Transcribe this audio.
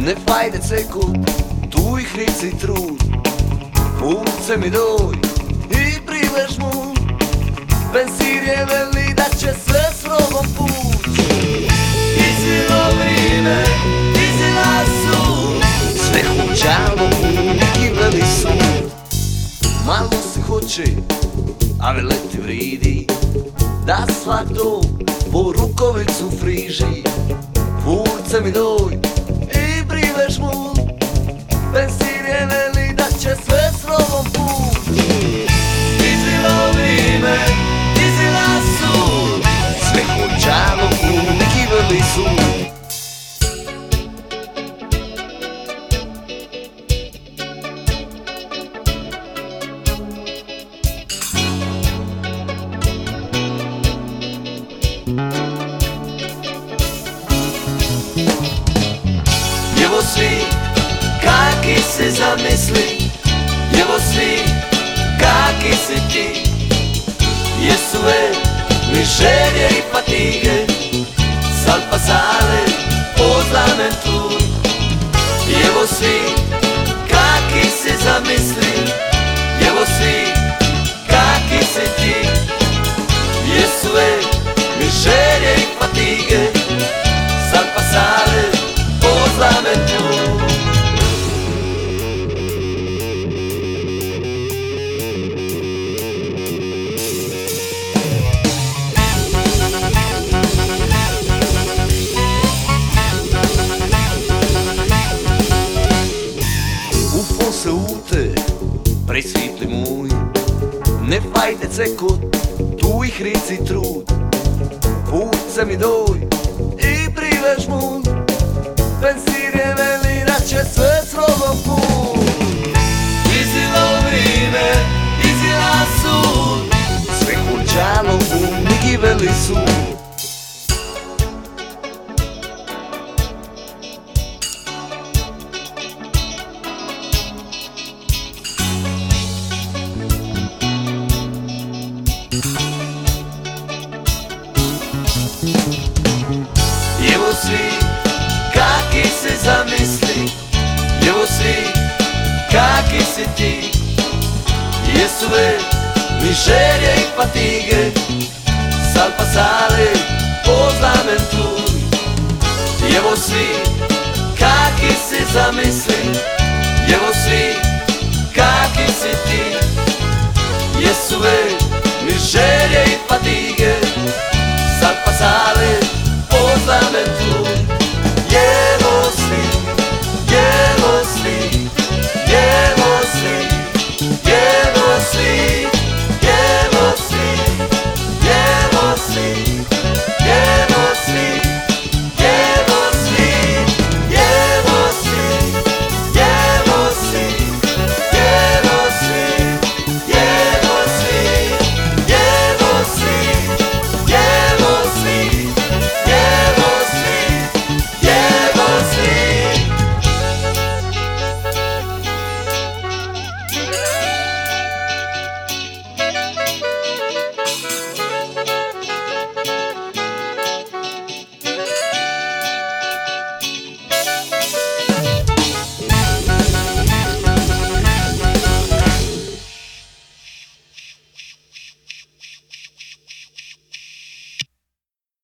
Ne fajde sekund, tu ih rici trud. Pulce mi doj i prilež mu. Benzir je veli da će sve s robom puć. Izilo vrime, izila su. Sve huđalo i veli su. Malo se hoće, ali leti vridi. Da svato po rukovicu friži. Pulce mi doj i prilež mu. Benzir je veli da će sve s robom puć. Izilo vrime, izila su. Sve hođalo i veli su. Evo svi, kaki se zamisli. Evo svi, kaki si ti. Jesu mi želje i fatige. Sal pa sale, poznamen tu. Evo svi, kaki se zamisli. Evo svi, kaki si ti. Jesu mi želje i fatige. Sal pa sale, poznamen tu. Ufo se ute, presvitli mój. Ne fajde cekot, tu ih rici trud. Pulce mi doj i prilež mu. Benzir je veli da će sve s robom puć. Izilo vrime, izila sud. Sve huđalo i veli su. Evo svi, kaki se zamisli. Evo svi, kaki si ti. Jesu mi želje i fatige. Sal pa sale, poznamen tu. Evo svi, kaki se zamisli. Evo svi, kaki si ti. Jesu mi želje